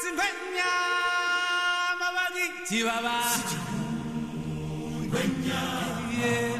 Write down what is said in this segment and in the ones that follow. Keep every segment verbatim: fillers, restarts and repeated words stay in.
Chihuahua. Yeah.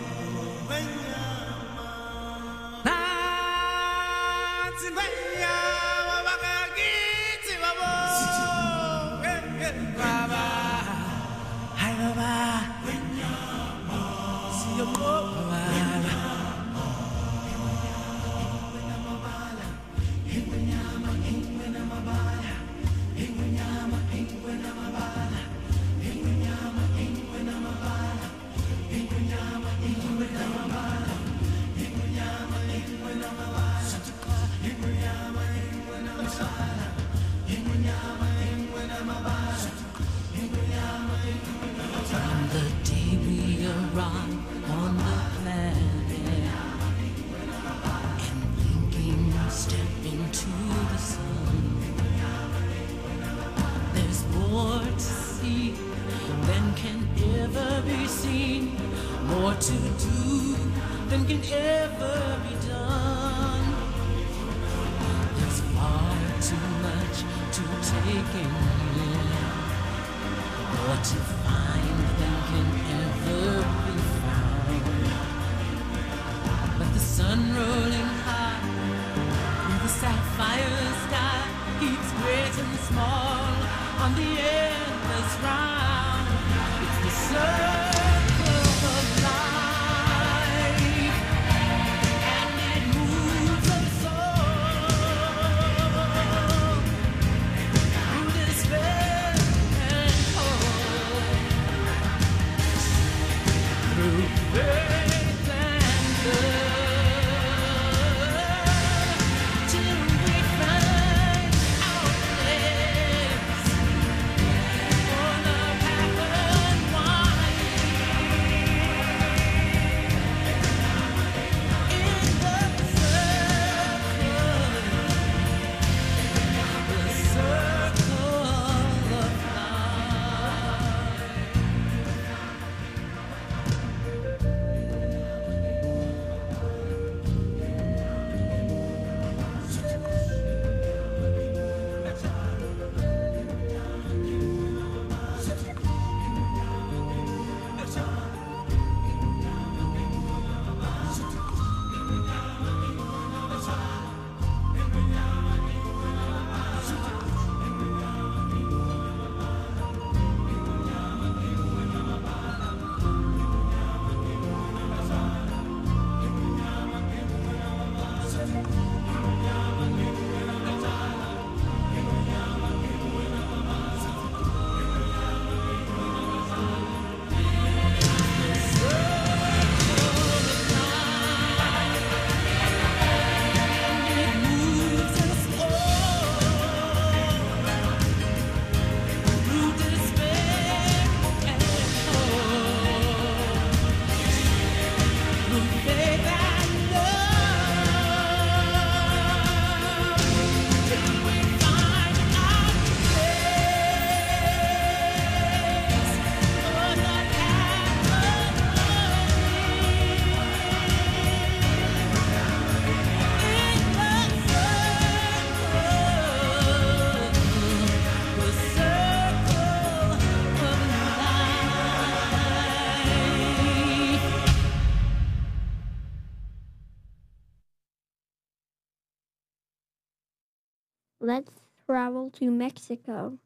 From the day we arrived on the planet and blinking step into the sun, there's more to see than can ever be seen, more to do than can ever be done. There's far too much to take in here, more to find than can ever be found. But the sun rolling high through the sapphire sky keeps great and small on the endless round. It's the circle of life, and it moves us all through despair and hope, through faith and love, till we find our place on the path unwinding in the circle, the circle of life. Let's travel to Mexico.